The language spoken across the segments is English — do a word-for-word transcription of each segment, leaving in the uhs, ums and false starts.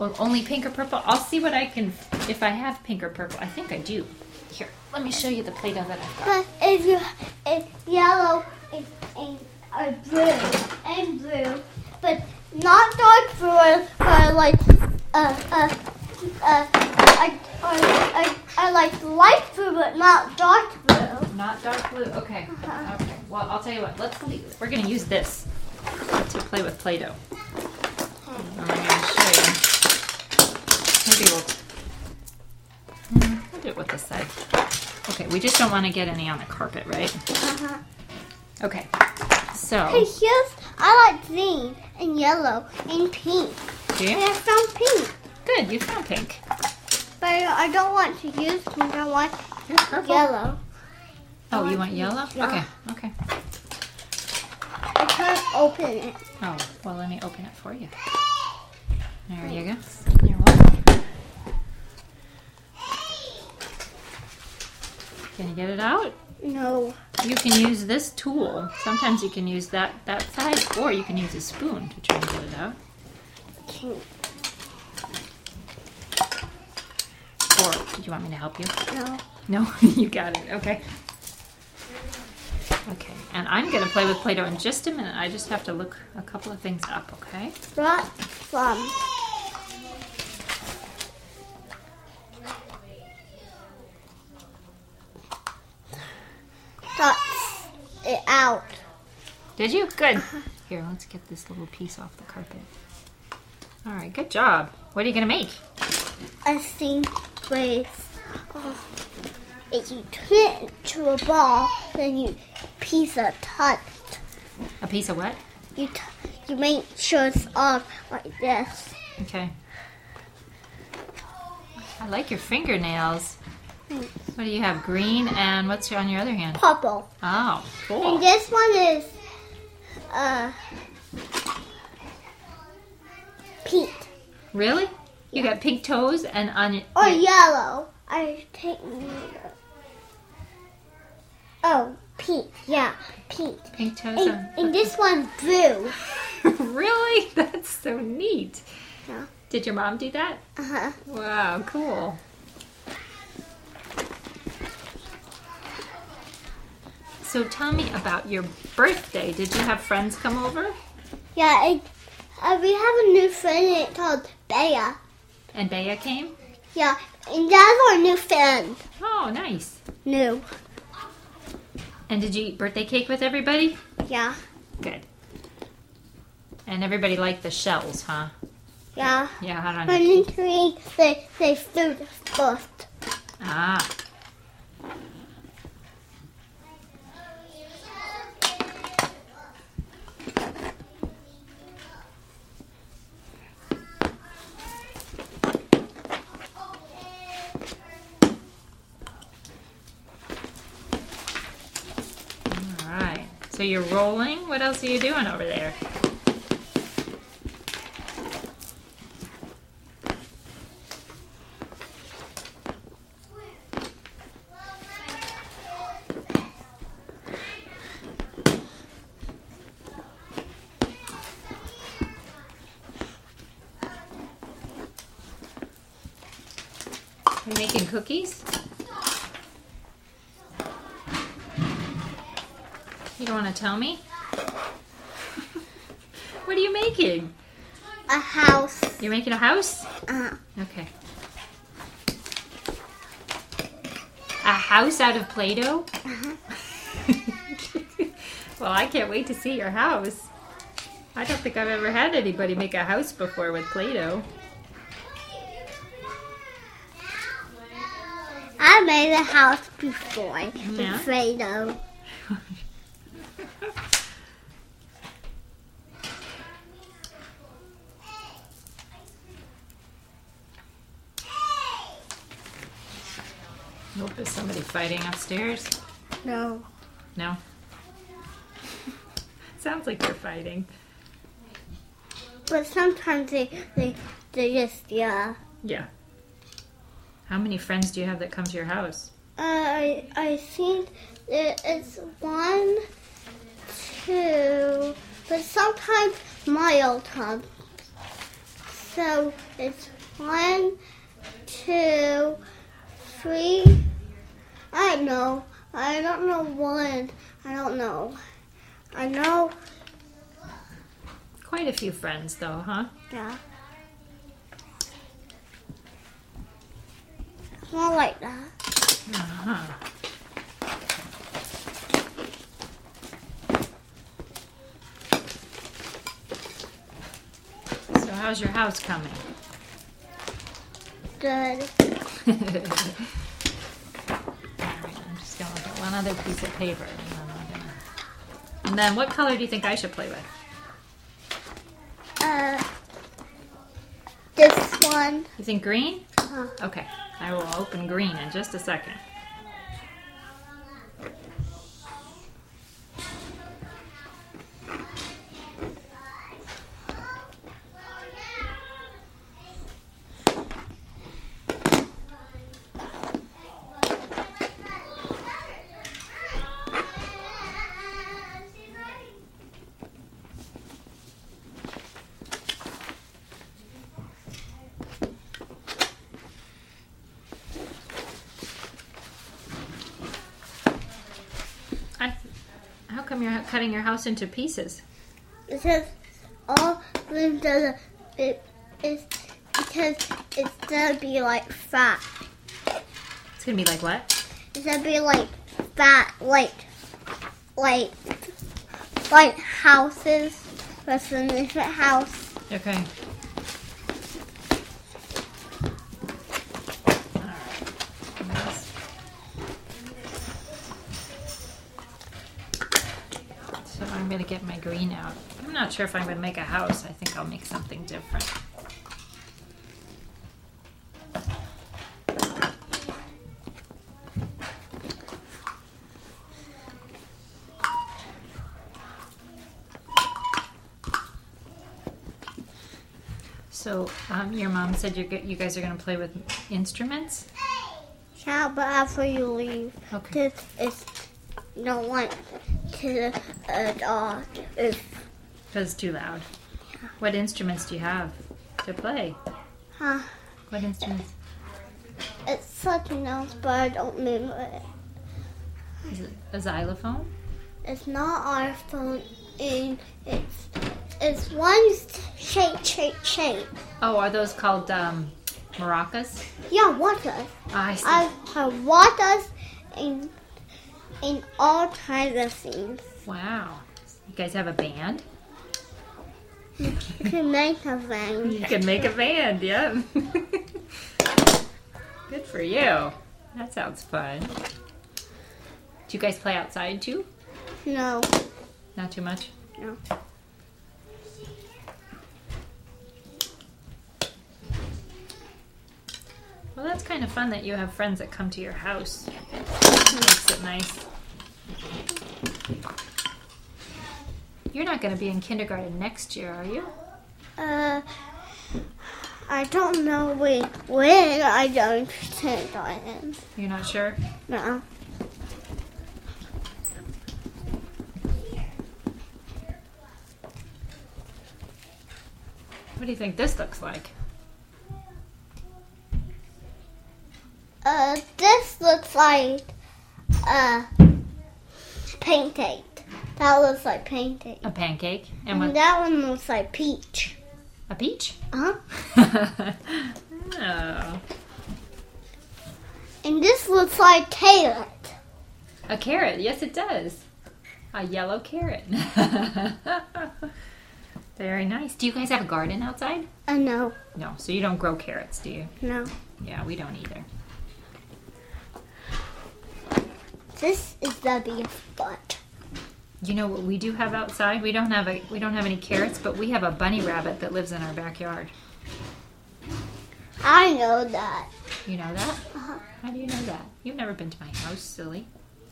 Well, only pink or purple? I'll see what I can, if I have pink or purple. I think I do. Here, let me show you the Play-Doh that I've got. But if you, if yellow and, and uh, blue and blue, but not dark blue, but like uh uh uh, I I I, I like light blue, but not dark blue. Not dark blue. Okay. Uh-huh. Okay. Well, I'll tell you what. Let's leave. We're gonna use this to play with Play-Doh. I'm gonna show you. Maybe we'll. Hmm, we'll do it with this side. Okay. We just don't want to get any on the carpet, right? Uh-huh. Okay. So. Hey, here's I like green and yellow and pink. Do you? And I found pink, Good. You found pink. but I don't want to use pink. I want Here's purple. yellow. Oh, you want yellow? Yeah. Okay. Okay. I can't open it. Oh, well, let me open it for you. There you go. You're welcome. Can you get it out? No. You can use this tool. Sometimes you can use that, that side, or you can use a spoon to try and get it out. Can't. Or, do you want me to help you? No. No? You got it. Okay. Okay, and I'm going to play with Play-Doh in just a minute. I just have to look a couple of things up, okay? Not from. Got it out. Did you? Good. Here, let's get this little piece off the carpet. All right, good job. What are you going to make? I think with oh, if you turn it to a ball, then you piece of touch. A piece of what? You t- you make sure it's on like this. Okay. I like your fingernails. What do you have? Green and what's on your other hand? Purple. Oh, cool. And this one is uh pink Really? You got pink toes and on your... or your- yellow. I take oh pink, yeah, pink. Pink toes And, on... and this one's blue. Really? That's so neat. Yeah. Did your mom do that? Uh huh. Wow, cool. So tell me about your birthday. Did you have friends come over? Yeah, it, uh, we have a new friend called Bea. And Bea came? Yeah, and that's our new friend. Oh, nice. New. And did you eat birthday cake with everybody? Yeah. Good. And everybody liked the shells, huh? Yeah. Yeah, how But did need to eat the, the food first. Ah. All right. So you're rolling. What else are you doing over there? You making cookies? You don't want to tell me? What are you making? A house. You're making a house? Uh, Okay. A house out of Play-Doh? uh-huh. Well, I can't wait to see your house. I don't think I've ever had anybody make a house before with Play-Doh. I made a house before Yeah? with Play-Doh. Hope there's somebody fighting upstairs. No. No? Sounds like you're fighting. But sometimes they, they, they just, yeah. Yeah. How many friends do you have that come to your house? Uh, I, I think it- it's one, two, but sometimes Miles comes. So it's one, two, three. I don't know. I don't know one. I don't know. I know. Quite a few friends, though, huh? Yeah. Not like that. Uh-huh. So how's your house coming? Good. All right, I'm just going to put one other piece of paper. And then, I'm gonna... and then what color do you think I should play with? Uh, this one. You think green? Uh, Okay, I will open green in just a second. I, how come you're cutting your house into pieces? because all blue does it is because it's gonna be like fat. It's gonna be like what? It's gonna be like fat, like like like houses. That's an infant house. Okay. So I'm going to get my green out. I'm not sure if I'm going to make a house. I think I'll make something different. So um, your mom said you're, you guys are going to play with instruments? Yeah, but after you leave, Okay. because it's you don't want to uh, dog. If Because it's too loud. What instruments do you have to play? huh, What instruments? it's something else, but I don't remember it. Is it a xylophone? It's not our phone, and it's it's one shape, shape, shape. Oh, are those called um, maracas? Yeah, water. I see. I have waters and in all kinds of things. Wow. You guys have a band? You can make a thing. You can make a band, yeah. Good for you. That sounds fun. Do you guys play outside too? No, Not too much? no. Well, that's kind of fun that you have friends that come to your house. Makes it nice. You're not going to be in kindergarten next year, are you? Uh, I don't know when, when I don't pretend I am. You're not sure? No. What do you think this looks like? Uh, this looks like uh pancake. That looks like pancake. A pancake? And And what? that one looks like peach. A peach? Uh huh. Oh. And this looks like carrot. A carrot, yes it does. A yellow carrot. Very nice. Do you guys have a garden outside? Uh, no, No, so you don't grow carrots, do you? no. Yeah, we don't either. This is the beef butt. You know what we do have outside? We don't have a we don't have any carrots, but we have a bunny rabbit that lives in our backyard. I know that. You know that? Uh-huh. How do you know that? You've never been to my house, silly.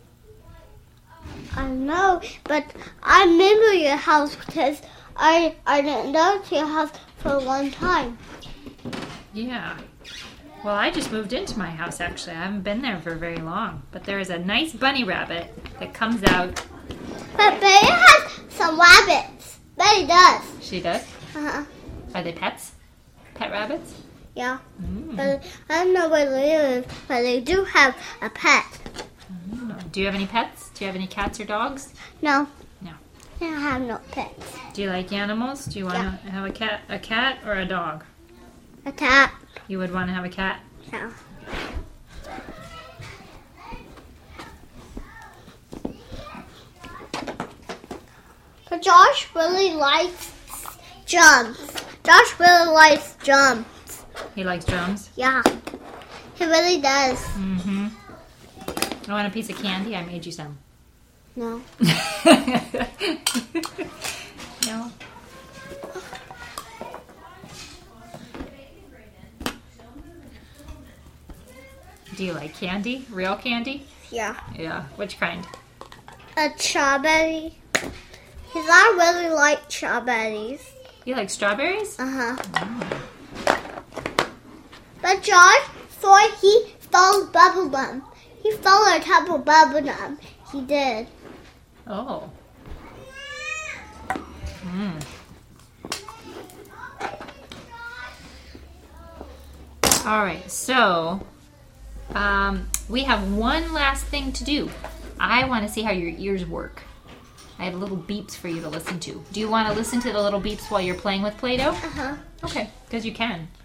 I know, but I remember your house because I I didn't go to your house for a long time. Yeah. Well, I just moved into my house, actually. I haven't been there for very long. But there is a nice bunny rabbit that comes out. But Betty has some rabbits. Betty does. She does? Uh-huh. Are they pets? Pet rabbits? Yeah. Mm. But I don't know where they live, but they do have a pet. Mm. Do you have any pets? Do you have any cats or dogs? No. No. I don't have no pets. Do you like animals? Do you want to Yeah. have a cat, a cat or a dog? A cat. You would want to have a cat? No. But Josh really likes jumps. Josh really likes jumps. He likes drums? Yeah. He really does. Mm-hmm. I want a piece of candy? I made you some. No. No? Do you like candy? Real candy? Yeah. Yeah. Which kind? A strawberry. Because I really like strawberries. You like strawberries? Uh-huh. But Josh thought he stole bubble gum. He stole a couple bubble gum. He did. Oh. Mm. All right, so um, we have one last thing to do. I want to see how your ears work. I have little beeps for you to listen to. Do you want to listen to the little beeps while you're playing with Play-Doh? Uh-huh. Okay, because you can.